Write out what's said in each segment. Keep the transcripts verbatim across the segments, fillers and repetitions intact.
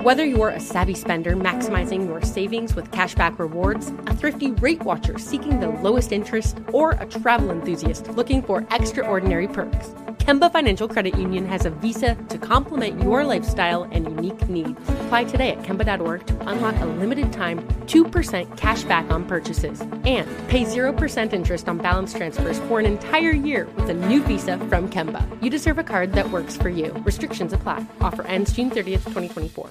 Whether you're a savvy spender maximizing your savings with cashback rewards, a thrifty rate watcher seeking the lowest interest, or a travel enthusiast looking for extraordinary perks, Kemba Financial Credit Union has a visa to complement your lifestyle and unique needs. Apply today at Kemba dot org to unlock a limited time two percent cash back on purchases and pay zero percent interest on balance transfers for an entire year with a new visa from Kemba. You deserve a card that works for you. Restrictions apply. Offer ends June thirtieth, twenty twenty-four.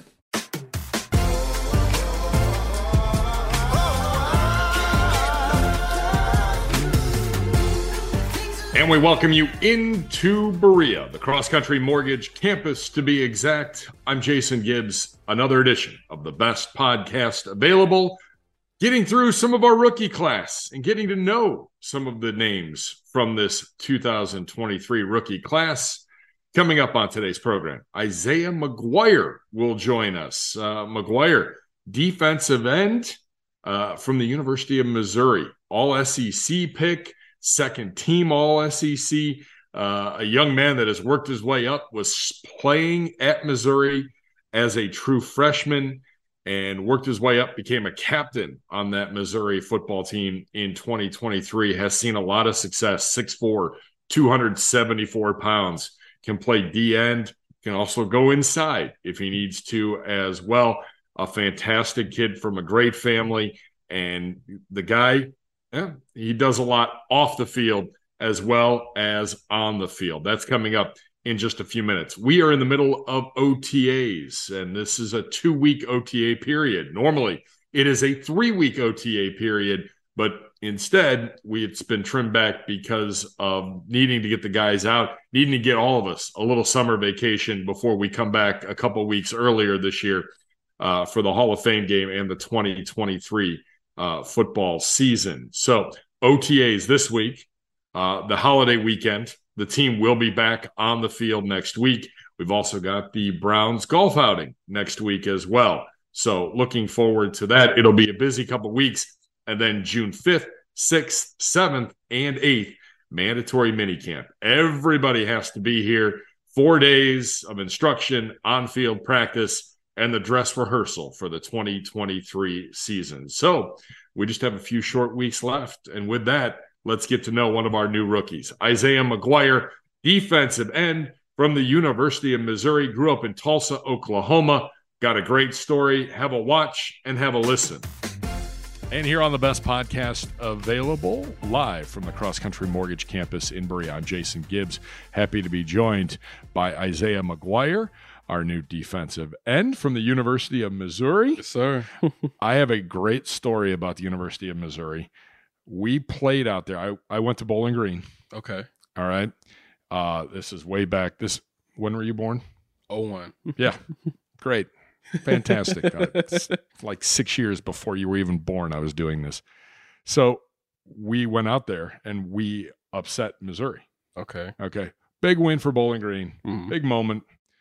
And we welcome you into Berea, the Cross Country Mortgage campus to be exact. I'm Jason Gibbs, another edition of the best podcast available, getting through some of our rookie class and getting to know some of the names from this two thousand twenty-three rookie class. Coming up on today's program, Isaiah McGuire will join us. Uh, McGuire, defensive end uh, from the University of Missouri, all S E C pick. Second team all S E C, uh, a young man that has worked his way up, was playing at Missouri as a true freshman and worked his way up, became a captain on that Missouri football team in twenty twenty-three, has seen a lot of success, six foot four, two hundred seventy-four pounds, can play D-end, can also go inside if he needs to as well. A fantastic kid from a great family, and the guy, yeah, he does a lot off the field as well as on the field. That's coming up in just a few minutes. We are in the middle of O T As, and this is a two-week O T A period. Normally, it is a three-week O T A period, but instead, we it's been trimmed back because of needing to get the guys out, needing to get all of us a little summer vacation before we come back a couple weeks earlier this year uh, for the Hall of Fame game and the twenty twenty-three Uh, football season. So O T As this week, uh, the holiday weekend, the team will be back on the field next week. We've also got the Browns golf outing next week as well. So looking forward to that. It'll be a busy couple weeks. And then June fifth, sixth, seventh, and eighth, mandatory minicamp. Everybody has to be here. Four days of instruction, on-field practice, and the dress rehearsal for the twenty twenty-three season. So we just have a few short weeks left. And with that, let's get to know one of our new rookies. Isaiah McGuire, defensive end from the University of Missouri, grew up in Tulsa, Oklahoma. Got a great story. Have a watch and have a listen. And here on the best podcast available, live from the Cross Country Mortgage campus in Berea, I'm Jason Gibbs. Happy to be joined by Isaiah McGuire, our new defensive end from the University of Missouri. Yes, sir. I have a great story about the University of Missouri. We played out there. I, I went to Bowling Green. Okay. All right. Uh, this is way back. This when were you born? oh one. Yeah. Great. Fantastic. Uh, it's like six years before you were even born, I was doing this. So we went out there and we upset Missouri. Okay. Okay. Big win for Bowling Green. Mm-hmm. Big moment.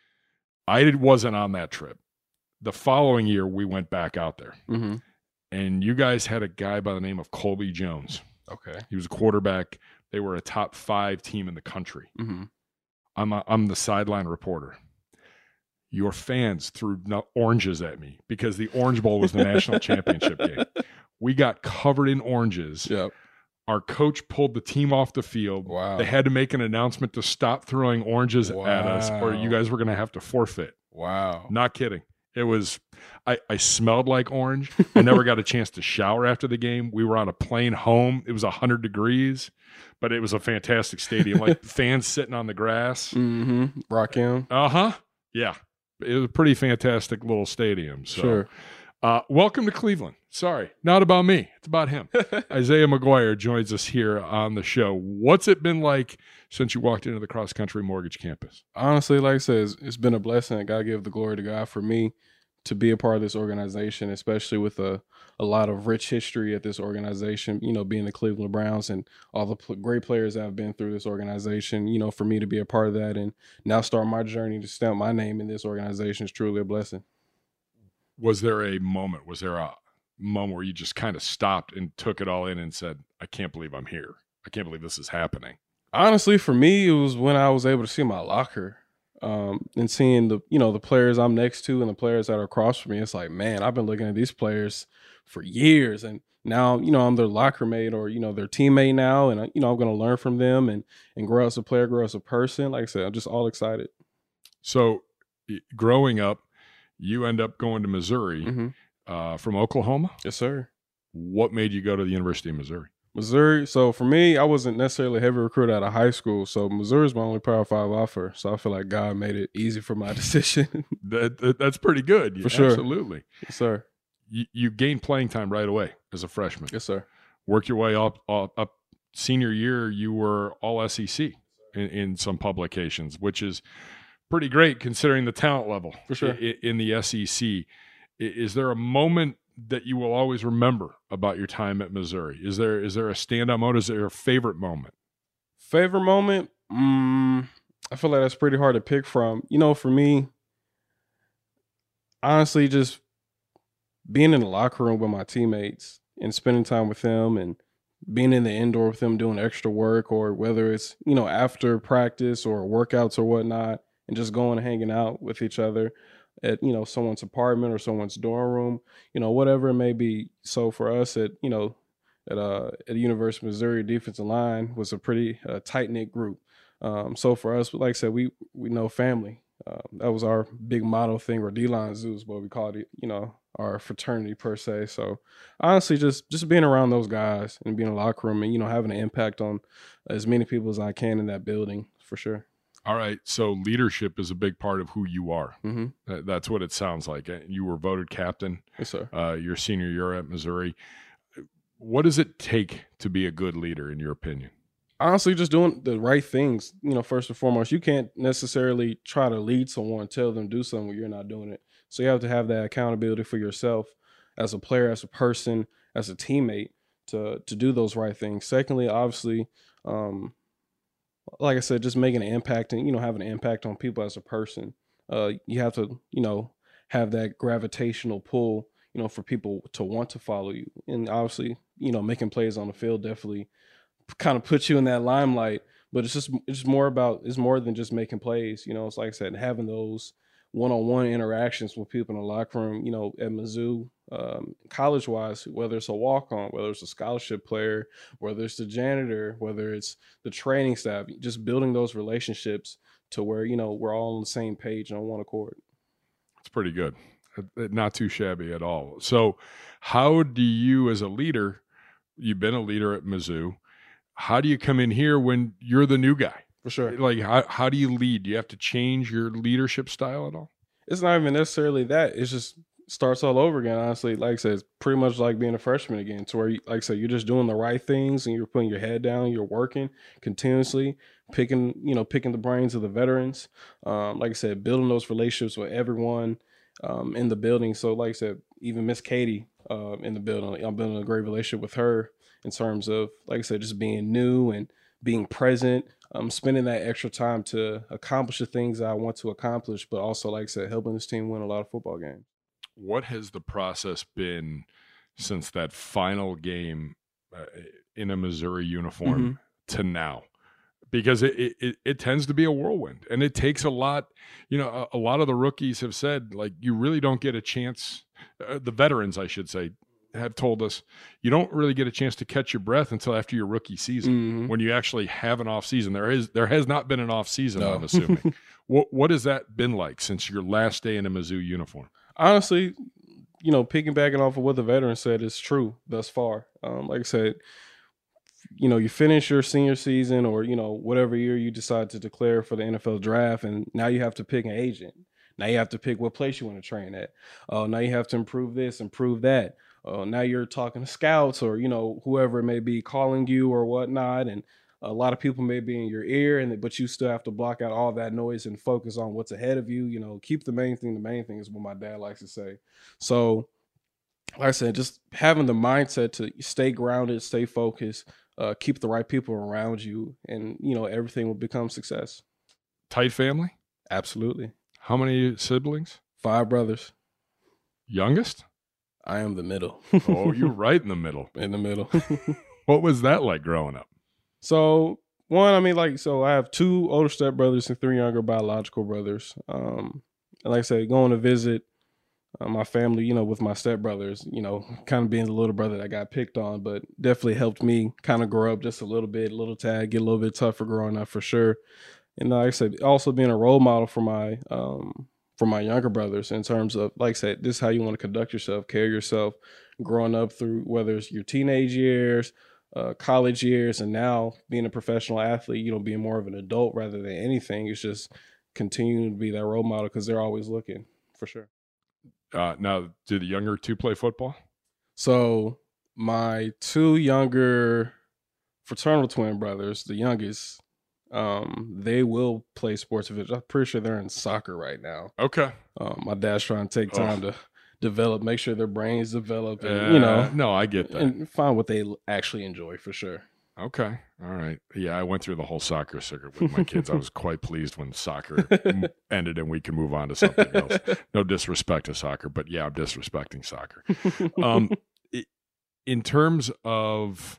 I wasn't on that trip. The following year, we went back out there. Mm-hmm. And you guys had a guy by the name of Colby Jones. Okay. He was a quarterback. They were a top five team in the country. Mm-hmm. I'm, a, I'm the sideline reporter. Your fans threw no- oranges at me because the Orange Bowl was the national championship game. We got covered in oranges. Yep. Our coach pulled the team off the field. Wow. They had to make an announcement to stop throwing oranges Wow. at us, or you guys were going to have to forfeit. Wow. Not kidding. It was, I, I smelled like orange. I never got a chance to shower after the game. We were on a plane home. It was one hundred degrees, but it was a fantastic stadium. Like fans sitting on the grass. Mm-hmm. Rock in. Uh-huh. Yeah. It was a pretty fantastic little stadium. So. Sure. Uh, welcome to Cleveland. Sorry, not about me. It's about him. Isaiah McGuire joins us here on the show. What's it been like since you walked into the Cross Country Mortgage campus? Honestly, like I said, it's, it's been a blessing. I got to give the glory to God for me to be a part of this organization, especially with a, a lot of rich history at this organization, you know, being the Cleveland Browns and all the pl- great players that have been through this organization, you know, for me to be a part of that and now start my journey to stamp my name in this organization is truly a blessing. Was there a moment, was there a moment where you just kind of stopped and took it all in and said, I can't believe I'm here. I can't believe this is happening. Honestly, for me, it was when I was able to see my locker. Um, and seeing the, you know, the players I'm next to and the players that are across from me, it's like, man, I've been looking at these players for years, and now, you know, I'm their locker mate or, you know, their teammate now, and you know, I'm going to learn from them and and grow as a player, grow as a person. Like I said, I'm just all excited. So, growing up, you end up going to Missouri Mm-hmm. uh, from Oklahoma. Yes, sir. What made you go to the University of Missouri? Missouri. So for me, I wasn't necessarily a heavy recruit out of high school. So Missouri is my only Power Five offer. So I feel like God made it easy for my decision. that, that that's pretty good. For sure. Absolutely. Yes, sir. You, you gained playing time right away as a freshman. Yes, sir. Work your way up, up, up. Senior year, you were all S E C in, in some publications, which is pretty great considering the talent level For sure. in, in the S E C. Is there a moment that you will always remember about your time at Missouri? Is there is there a standout moment? Is there a favorite moment? Favorite moment? Mm, I feel like that's pretty hard to pick from. You know, for me, honestly, just being in the locker room with my teammates and spending time with them and being in the indoor with them doing extra work, or whether it's, you know, after practice or workouts or whatnot, and just going and hanging out with each other at, you know, someone's apartment or someone's dorm room, you know, whatever it may be. So for us at, you know, at uh at the University of Missouri, defensive line was a pretty uh, tight knit group. Um, so for us, like I said, we we know family. Um, that was our big motto thing, or D-line Zeus, but we called it, you know, our fraternity per se. So honestly, just just being around those guys and being in the locker room and, you know, having an impact on as many people as I can in that building, for sure. All right. So leadership is a big part of who you are. Mm-hmm. That, that's what it sounds like. You were voted captain Yes, sir. uh, your senior year at Missouri. What does it take to be a good leader, in your opinion? Honestly, just doing the right things. You know, first and foremost, you can't necessarily try to lead someone, tell them to do something when you're not doing it. So you have to have that accountability for yourself as a player, as a person, as a teammate to to do those right things. Secondly, obviously, um, like I said, just making an impact and, you know, having an impact on people as a person. Uh, you have to, you know, have that gravitational pull, you know, for people to want to follow you. And obviously, you know, making plays on the field definitely kind of puts you in that limelight. But it's just it's just more about it's more than just making plays. You know, it's like I said, having those one-on-one interactions with people in the locker room, you know, at Mizzou, um, college-wise, whether it's a walk-on, whether it's a scholarship player, whether it's the janitor, whether it's the training staff, just building those relationships to where, you know, we're all on the same page and on one accord. It's pretty good. Not too shabby at all. So how do you, as a leader, you've been a leader at Mizzou, how do you come in here when you're the new guy? For sure. Like, how, how do you lead? Do you have to change your leadership style at all? It's not even necessarily that. It's just starts all over again, honestly. Like I said, it's pretty much like being a freshman again, to where, you, like I said, you're just doing the right things and you're putting your head down, you're working continuously, picking, you know, picking the brains of the veterans. Um, like I said, building those relationships with everyone um, in the building. So like I said, even Miss Katie uh, in the building, I'm building a great relationship with her in terms of, like I said, just being new and being present, um, spending that extra time to accomplish the things I want to accomplish, but also, like I said, helping this team win a lot of football games. What has the process been since that final game uh, in a Missouri uniform mm-hmm. to now? Because it, it it tends to be a whirlwind, and it takes a lot. You know, a, a lot of the rookies have said, like, you really don't get a chance. Uh, the veterans, I should say, have told us you don't really get a chance to catch your breath until after your rookie season, mm-hmm. when you actually have an off season. There is there has not been an off season, no. I'm assuming. what what has that been like since your last day in a Mizzou uniform? Honestly, you know, piggybacking off of what the veteran said is true thus far. Um, like I said, you know, you finish your senior season or, you know, whatever year you decide to declare for the N F L draft, and now you have to pick an agent. Now you have to pick what place you want to train at. Uh, now you have to improve this, improve that. Uh, now you're talking to scouts or, you know, whoever it may be calling you or whatnot. And a lot of people may be in your ear, and but you still have to block out all that noise and focus on what's ahead of you. You know, keep the main thing the main thing is what my dad likes to say. So, like I said, just having the mindset to stay grounded, stay focused, uh, keep the right people around you, and, you know, everything will become success. Tight family? Absolutely. How many siblings? Five brothers. Youngest? I am the middle. Oh, you're right in the middle. In the middle. What was that like growing up? So One, I mean, like, so I have two older stepbrothers and three younger biological brothers. Um, and like I said, going to visit uh, my family, you know, with my stepbrothers, you know, kind of being the little brother that got picked on, but definitely helped me kind of grow up just a little bit, a little tad, get a little bit tougher growing up for sure. And like I said, also being a role model for my um, for my younger brothers in terms of, like I said, this is how you want to conduct yourself, carry yourself, growing up through whether it's your teenage years, uh, college years, and now being a professional athlete, you know, being more of an adult rather than anything. It's just continuing to be that role model because they're always looking for sure. Uh, now, do the younger two play football? So my two younger fraternal twin brothers, the youngest, um, they will play sports eventually. I'm pretty sure they're in soccer right now. Okay. Um, my dad's trying to take time oh. to develop, make sure their brains develop, and uh, you know, no, I get that, and find what they actually enjoy for sure. Okay, all right, yeah, I went through the whole soccer circuit with my kids. I was quite pleased when soccer ended and we could move on to something else. No disrespect to soccer, but yeah, I'm disrespecting soccer. Um, in terms of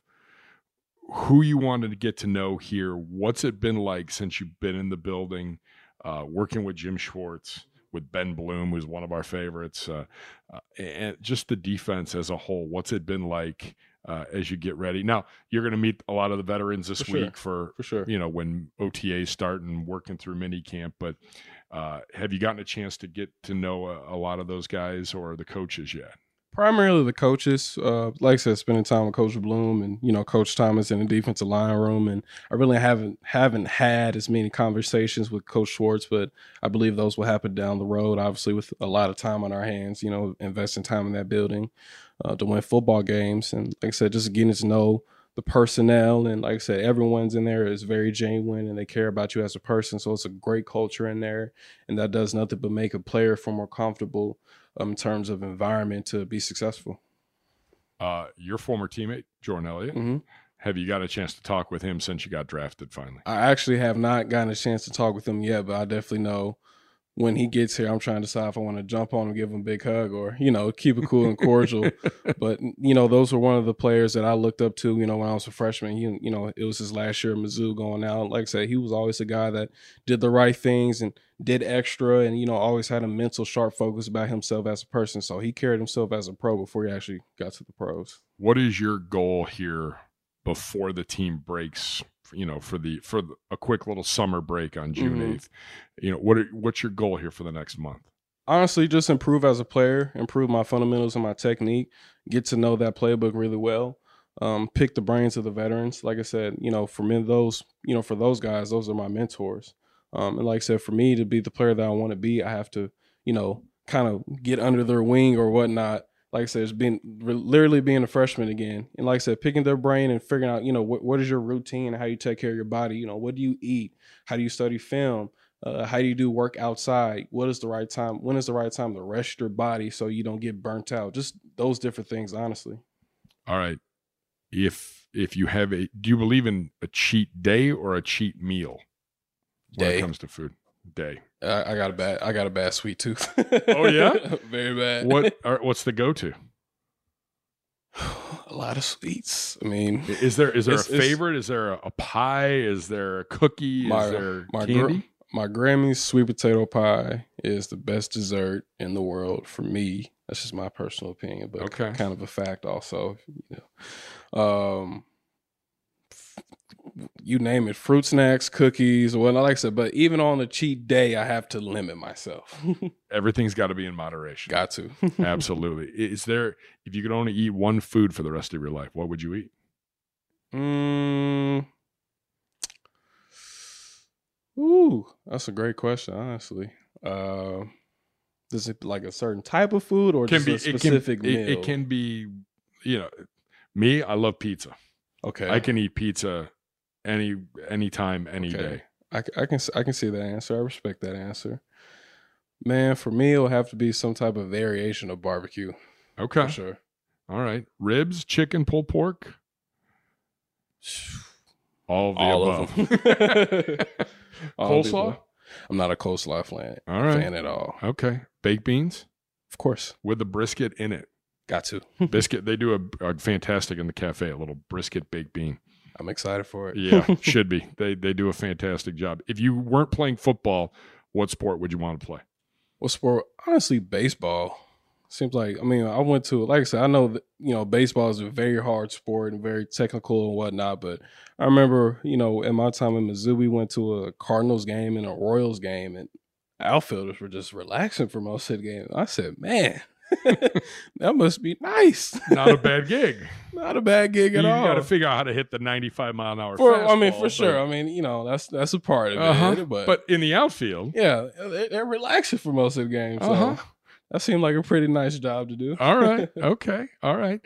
who you wanted to get to know here, what's it been like since you've been in the building, uh, working with Jim Schwartz, with Ben Bloom, who's one of our favorites, uh, uh, and just the defense as a whole? What's it been like uh, as you get ready? Now, you're going to meet a lot of the veterans this for week sure. for, for sure. you know, when O T As start and working through mini camp, but uh, have you gotten a chance to get to know a, a lot of those guys or the coaches yet? Primarily the coaches, uh, like I said, spending time with Coach Bloom and, you know, Coach Thomas in the defensive line room. And I really haven't haven't had as many conversations with Coach Schwartz, but I believe those will happen down the road, obviously with a lot of time on our hands, you know, investing time in that building uh, to win football games. And like I said, just getting to know the personnel. And like I said, everyone's in there is very genuine and they care about you as a person. So it's a great culture in there. And that does nothing but make a player feel more comfortable Um, in terms of environment to be successful. Uh, your former teammate, Jordan Elliott, mm-hmm. have you got a chance to talk with him since you got drafted finally? I actually have not gotten a chance to talk with him yet, but I definitely know when he gets here, I'm trying to decide if I want to jump on him, give him a big hug, or, you know, keep it cool and cordial. But, you know, those were one of the players that I looked up to, you know, when I was a freshman. He, you know, it was his last year at Mizzou going out. Like I said, he was always a guy that did the right things and did extra and, you know, always had a mental sharp focus about himself as a person. So he carried himself as a pro before he actually got to the pros. What is your goal here before the team breaks, you know, for the for the, a quick little summer break on June mm-hmm. eighth? You know, what are, what's your goal here for the next month? Honestly, just improve as a player, improve my fundamentals and my technique, get to know that playbook really well, um, pick the brains of the veterans. Like I said, you know, for me, those, you know, for those guys, those are my mentors. Um, and like I said, for me to be the player that I want to be, I have to, you know, kind of get under their wing or whatnot. Like I said, it's been literally being a freshman again. And like I said, picking their brain and figuring out, you know, what, what is your routine and how you take care of your body? You know, what do you eat? How do you study film? Uh, how do you do work outside? What is the right time? When is the right time to rest your body so you don't get burnt out? Just those different things, honestly. All right. If if you have a, do you believe in a cheat day or a cheat meal when day. it comes to food? Day. I, I got a bad. I got a bad sweet tooth. Oh yeah, very bad. What? Are, what's the go-to? A lot of sweets. I mean, is there is there a favorite? Is there a, a pie? Is there a cookie? My, is there my candy? Gr- my Grammy's sweet potato pie is the best dessert in the world for me. That's just my personal opinion, but okay. kind of a fact also. You know. Um, you name it, fruit snacks, cookies, or whatnot. Like I said, but even on a cheat day, I have to limit myself. Everything's got to be in moderation. Got to. Absolutely. Is there, if you could only eat one food for the rest of your life, what would you eat? Mm. Ooh, that's a great question, honestly. Uh, is it like a certain type of food or can just be, a specific it can, meal? It, it can be, you know, me, I love pizza. Okay. I can eat pizza any anytime, any okay. day. I, I can I can see that answer. I respect that answer. Man, for me, it'll have to be some type of variation of barbecue. Okay. For sure. All right. Ribs, chicken, pulled pork? All of the All above. Of them. Coleslaw? I'm not a coleslaw fan, all right. fan at all. Okay. Baked beans? Of course. With the brisket in it. Got to. Biscuit. They do a, a fantastic in the cafe, a little brisket baked bean. I'm excited for it. Yeah, should be. They they do a fantastic job. If you weren't playing football, what sport would you want to play? What sport? Honestly, baseball. Seems like, I mean, I went to, like I said, I know that, you know, baseball is a very hard sport and very technical and whatnot, but I remember, you know, in my time in Mizzou, we went to a Cardinals game and a Royals game, and outfielders were just relaxing for most of the game. I said, man, that must be nice. Not a bad gig. Not a bad gig at you all. You got to figure out how to hit the ninety-five mile an hour for, fastball. I mean, for sure. I mean, you know, that's that's a part of uh-huh. it. But, but in the outfield. Yeah, they're, they're relaxing for most of the game. So uh-huh. that seemed like a pretty nice job to do. All right. Okay. All right.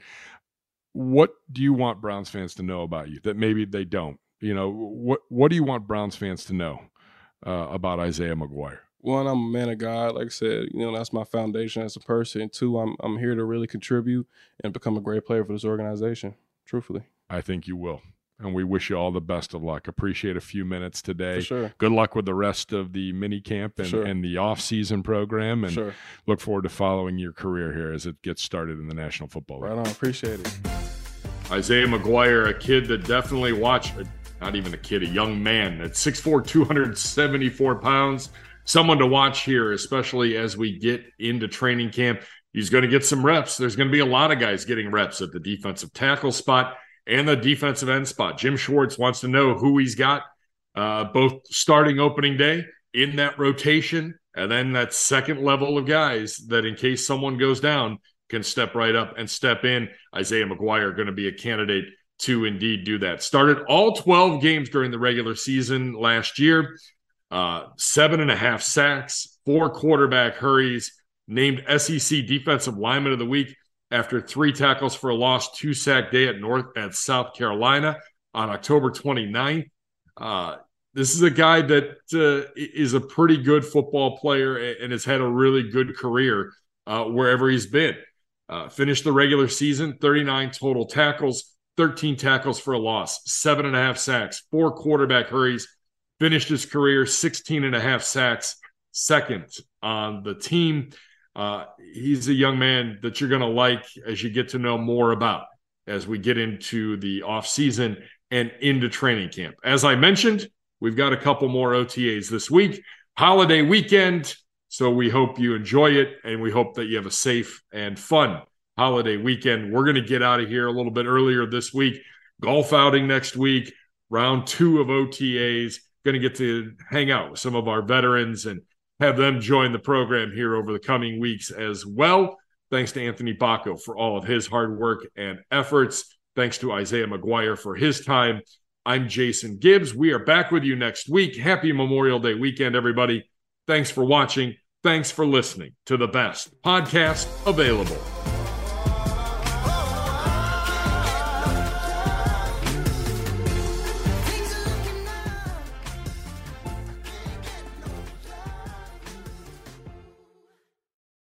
What do you want Browns fans to know about you that maybe they don't? You know, what what do you want Browns fans to know uh, about Isaiah McGuire? One, I'm a man of God. Like I said, you know, that's my foundation as a person. Two, I'm I'm here to really contribute and become a great player for this organization, truthfully. I think you will. And we wish you all the best of luck. Appreciate a few minutes today. For sure. Good luck with the rest of the mini camp and, sure. and the off-season program. And sure. look forward to following your career here as it gets started in the National Football League. Right on. Appreciate it. Isaiah McGuire, a kid that definitely watched, not even a kid, a young man at six foot four, two hundred seventy-four pounds. Someone to watch here, especially as we get into training camp. He's going to get some reps. There's going to be a lot of guys getting reps at the defensive tackle spot and the defensive end spot. Jim Schwartz wants to know who he's got uh, both starting opening day in that rotation and then that second level of guys that in case someone goes down can step right up and step in. Isaiah McGuire going to be a candidate to indeed do that. Started all twelve games during the regular season last year. Uh, seven and a half sacks, four quarterback hurries, named S E C Defensive Lineman of the Week after three tackles for a loss, two sack day at North at South Carolina on October twenty-ninth. Uh, this is a guy that uh, is a pretty good football player and has had a really good career uh, wherever he's been. Uh, finished the regular season, thirty-nine total tackles, thirteen tackles for a loss, seven and a half sacks, four quarterback hurries. Finished his career sixteen and a half sacks, second on the team. Uh, he's a young man that you're going to like as you get to know more about as we get into the offseason and into training camp. As I mentioned, we've got a couple more O T As this week, holiday weekend. So we hope you enjoy it and we hope that you have a safe and fun holiday weekend. We're going to get out of here a little bit earlier this week. Golf outing next week, round two of O T As. Going to get to hang out with some of our veterans and have them join the program here over the coming weeks as well. Thanks to Anthony Bacco for all of his hard work and efforts. Thanks to Isaiah McGuire for his time. I'm Jason Gibbs. We are back with you next week. Happy Memorial Day weekend, everybody. Thanks for watching. Thanks for listening to the best podcast available.